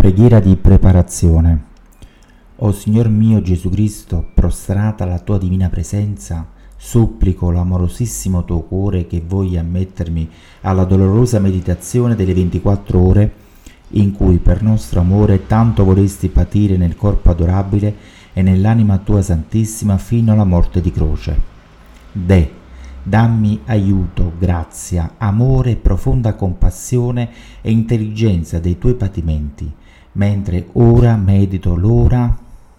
Preghiera di preparazione. O Signor mio Gesù Cristo, prostrata alla tua divina presenza, supplico l'amorosissimo tuo cuore che voglia ammettermi alla dolorosa meditazione delle 24 ore in cui per nostro amore tanto vorresti patire nel corpo adorabile e nell'anima tua santissima fino alla morte di croce. Dammi aiuto, grazia, amore, profonda compassione e intelligenza dei tuoi patimenti, mentre ora medito l'ora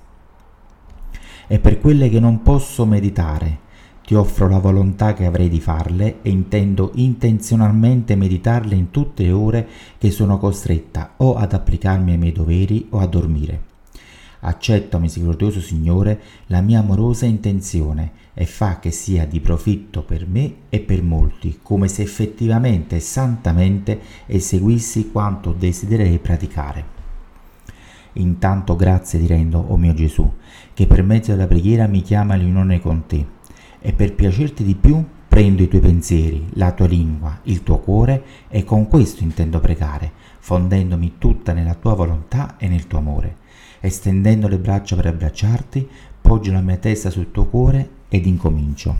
e per quelle che non posso meditare. Ti offro la volontà che avrei di farle e intendo intenzionalmente meditarle in tutte le ore che sono costretta o ad applicarmi ai miei doveri o a dormire. Accetta, misericordioso Signore, la mia amorosa intenzione e fa che sia di profitto per me e per molti, come se effettivamente e santamente eseguissi quanto desidererei praticare. Intanto grazie ti rendo, o mio Gesù, che per mezzo della preghiera mi chiama all'unione con te, e per piacerti di più prendo i tuoi pensieri, la tua lingua, il tuo cuore, e con questo intendo pregare, fondendomi tutta nella tua volontà e nel tuo amore. Estendendo le braccia per abbracciarti, poggio la mia testa sul tuo cuore ed incomincio.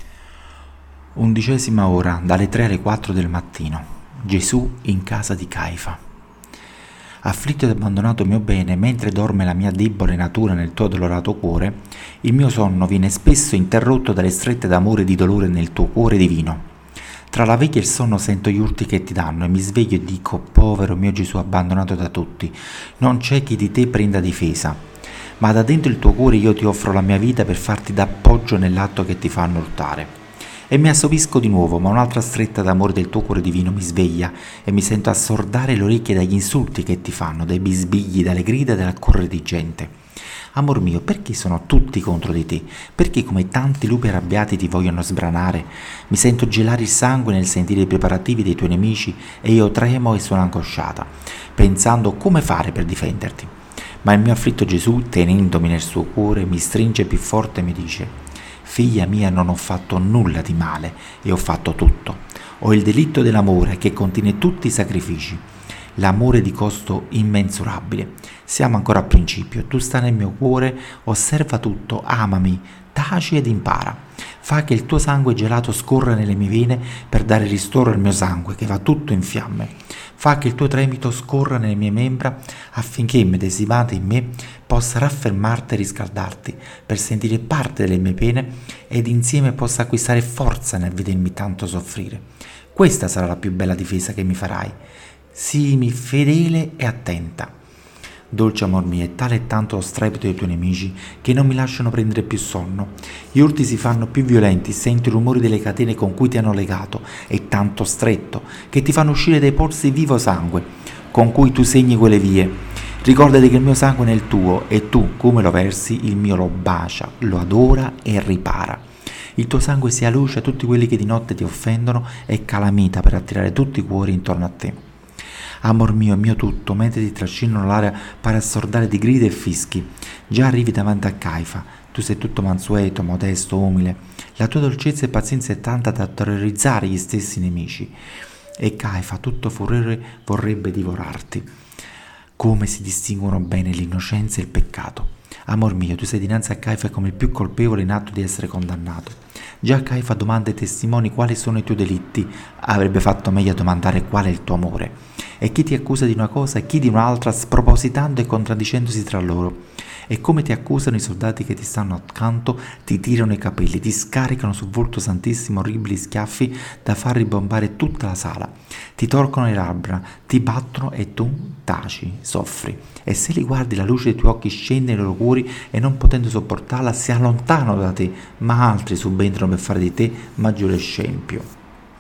11ª ora, dalle 3 alle 4 del mattino. Gesù in casa di Caifa. Afflitto ed abbandonato mio bene, mentre dorme la mia debole natura nel tuo addolorato cuore, il mio sonno viene spesso interrotto dalle strette d'amore e di dolore nel tuo cuore divino. Tra la veglia e il sonno sento gli urti che ti danno e mi sveglio e dico: povero mio Gesù abbandonato da tutti, non c'è chi di te prenda difesa. Ma da dentro il tuo cuore io ti offro la mia vita per farti d'appoggio nell'atto che ti fanno urtare. E mi assopisco di nuovo, ma un'altra stretta d'amore del tuo cuore divino mi sveglia e mi sento assordare le orecchie dagli insulti che ti fanno, dai bisbigli, dalle grida e dall'accorrere di gente. Amor mio, perché sono tutti contro di te? Perché come tanti lupi arrabbiati ti vogliono sbranare? Mi sento gelare il sangue nel sentire i preparativi dei tuoi nemici e io tremo e sono angosciata, pensando come fare per difenderti. Ma il mio afflitto Gesù, tenendomi nel suo cuore, mi stringe più forte e mi dice: figlia mia, non ho fatto nulla di male e ho fatto tutto. Ho il delitto dell'amore che contiene tutti i sacrifici. L'amore di costo immensurabile. Siamo ancora a principio, tu stai nel mio cuore, osserva tutto, amami, taci ed impara. Fa che il tuo sangue gelato scorra nelle mie vene per dare ristoro al mio sangue che va tutto in fiamme. Fa che il tuo tremito scorra nelle mie membra affinché, medesimata in me, possa raffermarti e riscaldarti per sentire parte delle mie pene ed insieme possa acquistare forza nel vedermi tanto soffrire. Questa sarà la più bella difesa che mi farai. Sii fedele e attenta. Dolce amor mio, è tale e tanto lo strepito dei tuoi nemici che non mi lasciano prendere più sonno. Gli urti si fanno più violenti, sento i rumori delle catene con cui ti hanno legato, è tanto stretto che ti fanno uscire dai polsi vivo sangue con cui tu segni quelle vie. Ricordati che il mio sangue è nel tuo e tu, come lo versi, il mio lo bacia, lo adora e ripara. Il tuo sangue sia luce a tutti quelli che di notte ti offendono e calamita per attirare tutti i cuori intorno a te. Amor mio, mio tutto, mentre ti trascinano l'aria pare assordare di grida e fischi. Già arrivi davanti a Caifa. Tu sei tutto mansueto, modesto, umile. La tua dolcezza e pazienza è tanta da terrorizzare gli stessi nemici. E Caifa, tutto furore, vorrebbe divorarti. Come si distinguono bene l'innocenza e il peccato. Amor mio, tu sei dinanzi a Caifa come il più colpevole in atto di essere condannato. Già Caifa domanda ai testimoni quali sono i tuoi delitti, avrebbe fatto meglio a domandare qual è il tuo amore. E chi ti accusa di una cosa e chi di un'altra, spropositando e contraddicendosi tra loro. E come ti accusano i soldati che ti stanno accanto, ti tirano i capelli, ti scaricano sul volto santissimo orribili schiaffi da far ribombare tutta la sala. Ti torcono le labbra, ti battono e tu taci, soffri. E se li guardi la luce dei tuoi occhi scende nei loro cuori e non potendo sopportarla si allontanano da te, ma altri subentrano per fare di te maggiore scempio.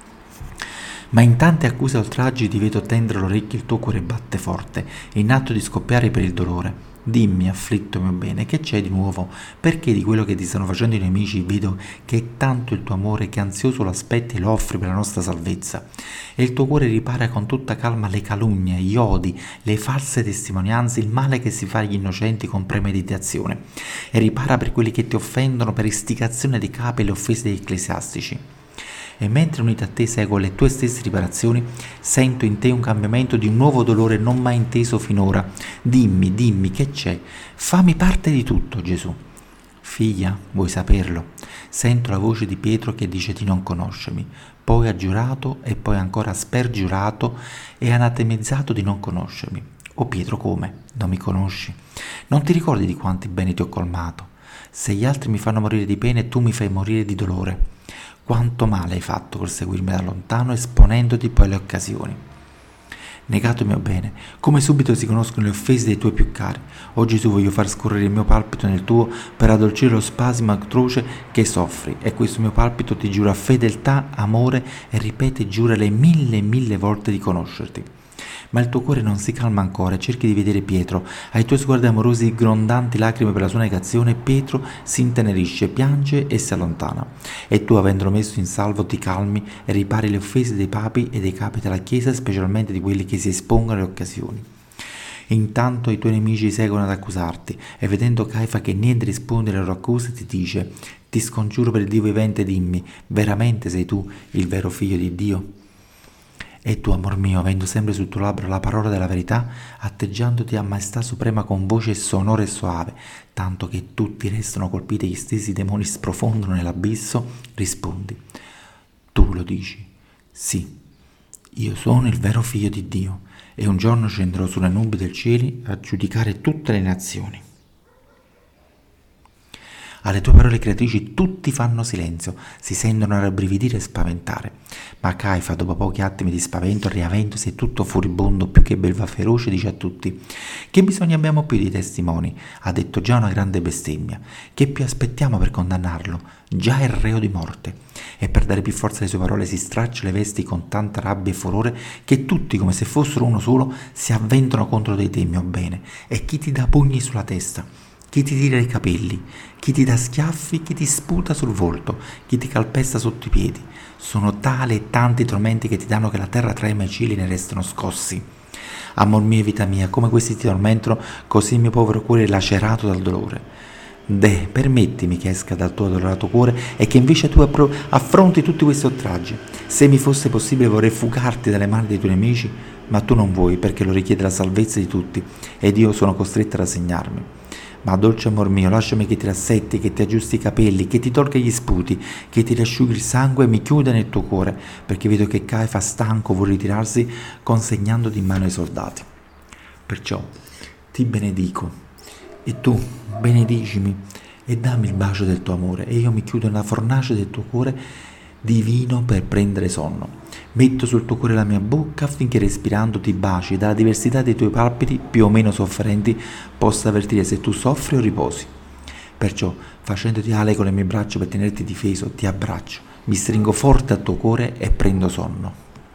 Ma in tante accuse e oltraggi ti vedo tendere l'orecchio, il tuo cuore batte forte, in atto di scoppiare per il dolore. Dimmi, afflitto mio bene, che c'è di nuovo? Perché di quello che ti stanno facendo i nemici vedo che è tanto il tuo amore che ansioso lo aspetti e lo offri per la nostra salvezza. E il tuo cuore ripara con tutta calma le calunnie, gli odi, le false testimonianze, il male che si fa agli innocenti con premeditazione. E ripara per quelli che ti offendono per istigazione dei capi e le offese degli ecclesiastici. E mentre unito a te seguo le tue stesse riparazioni, sento in te un cambiamento di un nuovo dolore non mai inteso finora. Dimmi, che c'è? Fammi parte di tutto, Gesù. Figlia, vuoi saperlo? Sento la voce di Pietro che dice di non conoscermi. Poi ha giurato e poi ancora ha spergiurato e anatemizzato di non conoscermi. Oh Pietro, come? Non mi conosci? Non ti ricordi di quanti beni ti ho colmato? Se gli altri mi fanno morire di pena, tu mi fai morire di dolore. Quanto male hai fatto col seguirmi da lontano, esponendoti poi alle occasioni. Negato il mio bene, come subito si conoscono le offese dei tuoi più cari. O Gesù, voglio far scorrere il mio palpito nel tuo per addolcire lo spasimo atroce che soffri, e questo mio palpito ti giura fedeltà, amore e ripete e giura le mille volte di conoscerti. Ma il tuo cuore non si calma ancora, cerchi di vedere Pietro. Ai tuoi sguardi amorosi, grondanti lacrime per la sua negazione, Pietro si intenerisce, piange e si allontana. E tu, avendolo messo in salvo, ti calmi e ripari le offese dei papi e dei capi della Chiesa, specialmente di quelli che si espongono alle occasioni. Intanto i tuoi nemici seguono ad accusarti, e vedendo Caifa che niente risponde alle loro accuse, ti dice: ti scongiuro per il Dio vivente, dimmi, veramente sei tu il vero figlio di Dio? E tu, amor mio, avendo sempre sul tuo labbro la parola della verità, atteggiandoti a maestà suprema con voce sonora e soave, tanto che tutti restano colpiti e gli stessi demoni sprofondano nell'abisso, rispondi: tu lo dici, sì, io sono il vero figlio di Dio, e un giorno scenderò sulle nubi del cielo a giudicare tutte le nazioni. Alle tue parole creatrici tutti fanno silenzio, si sentono rabbrividire e spaventare. Ma Caifa, dopo pochi attimi di spavento, riavendosi e tutto furibondo più che belva feroce, dice a tutti: che bisogno abbiamo più di testimoni? Ha detto già una grande bestemmia. Che più aspettiamo per condannarlo? Già è reo di morte. E per dare più forza alle sue parole si straccia le vesti con tanta rabbia e furore che tutti, come se fossero uno solo, si avventano contro di te, mio bene. E chi ti dà pugni sulla testa? Chi ti tira i capelli, chi ti dà schiaffi, chi ti sputa sul volto, chi ti calpesta sotto i piedi. Sono tali e tanti i tormenti che ti danno che la terra trema e i cieli ne restano scossi. Amor mio e vita mia, come questi ti tormentano, così il mio povero cuore è lacerato dal dolore. Deh, permettimi che esca dal tuo adorato cuore e che invece tu affronti tutti questi oltraggi. Se mi fosse possibile vorrei fugarti dalle mani dei tuoi nemici, ma tu non vuoi, perché lo richiede la salvezza di tutti, ed io sono costretta a rassegnarmi. Ma dolce amor mio, lasciami che ti rassetti, che ti aggiusti i capelli, che ti tolga gli sputi, che ti riasciughi il sangue e mi chiuda nel tuo cuore, perché vedo che Caifa stanco vuole ritirarsi consegnandoti in mano ai soldati. Perciò ti benedico, e tu benedicimi e dammi il bacio del tuo amore, e io mi chiudo nella fornace del tuo cuore divino per prendere sonno. Metto sul tuo cuore la mia bocca affinché respirando ti baci, dalla diversità dei tuoi palpiti più o meno sofferenti possa avvertire se tu soffri o riposi. Perciò, facendoti ale con le mie braccia per tenerti difeso, ti abbraccio, mi stringo forte al tuo cuore e prendo sonno.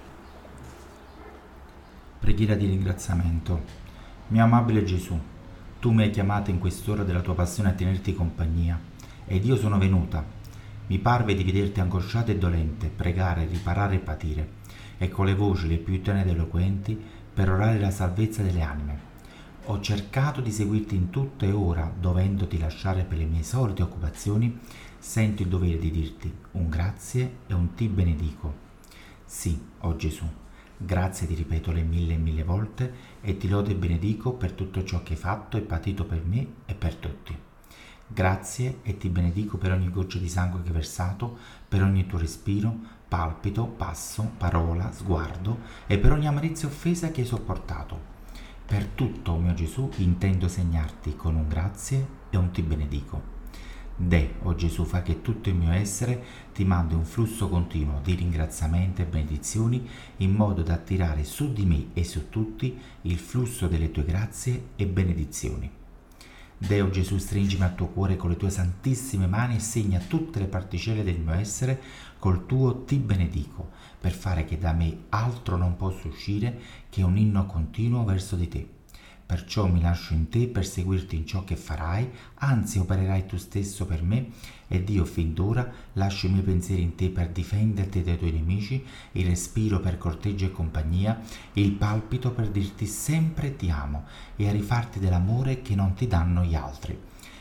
Preghiera di ringraziamento. Mio amabile Gesù, tu mi hai chiamato in quest'ora della tua passione a tenerti compagnia, ed io sono venuta. Mi parve di vederti angosciata e dolente, pregare, riparare e patire, e con le voci le più tenere ed eloquenti perorare la salvezza delle anime. Ho cercato di seguirti in tutto e ora, dovendoti lasciare per le mie solite occupazioni, sento il dovere di dirti un grazie e un ti benedico. Sì, o Gesù, grazie ti ripeto le mille volte e ti lodo e benedico per tutto ciò che hai fatto e patito per me e per tutti. Grazie e ti benedico per ogni goccia di sangue che hai versato, per ogni tuo respiro, palpito, passo, parola, sguardo e per ogni amarezza e offesa che hai sopportato. Per tutto, mio Gesù, intendo segnarti con un grazie e un ti benedico. O Gesù, fa che tutto il mio essere ti mandi un flusso continuo di ringraziamenti e benedizioni in modo da attirare su di me e su tutti il flusso delle tue grazie e benedizioni. Deo Gesù, stringimi al tuo cuore con le tue santissime mani e segna tutte le particelle del mio essere col tuo ti benedico, per fare che da me altro non possa uscire che un inno continuo verso di te. Perciò mi lascio in te per seguirti in ciò che farai, anzi opererai tu stesso per me, ed io fin d'ora lascio i miei pensieri in te per difenderti dai tuoi nemici, il respiro per corteggio e compagnia, il palpito per dirti sempre ti amo e a rifarti dell'amore che non ti danno gli altri.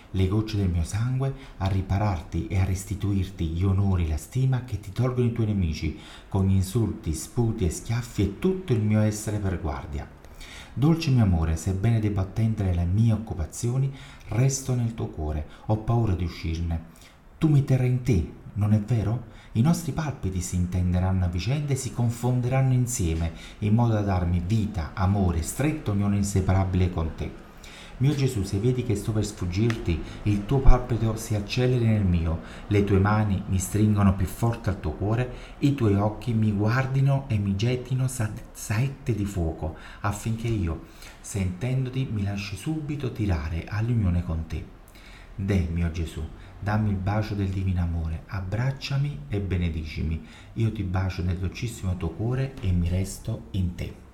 le gocce del mio sangue a ripararti e a restituirti gli onori e la stima che ti tolgono i tuoi nemici, con gli insulti, sputi e schiaffi e tutto il mio essere per guardia. Dolce mio amore, sebbene debba attendere le mie occupazioni, resto nel tuo cuore, ho paura di uscirne. Tu mi terrai in te, non è vero? I nostri palpiti si intenderanno a vicenda e si confonderanno insieme, in modo da darmi vita, amore, stretto unione inseparabile con te. Mio Gesù, se vedi che sto per sfuggirti, il tuo palpito si acceleri nel mio, le tue mani mi stringono più forte al tuo cuore, i tuoi occhi mi guardino e mi gettino saette di fuoco, affinché io, sentendoti, mi lasci subito tirare all'unione con te. Mio Gesù, dammi il bacio del divino amore, abbracciami e benedicimi. Io ti bacio nel dolcissimo tuo cuore e mi resto in te.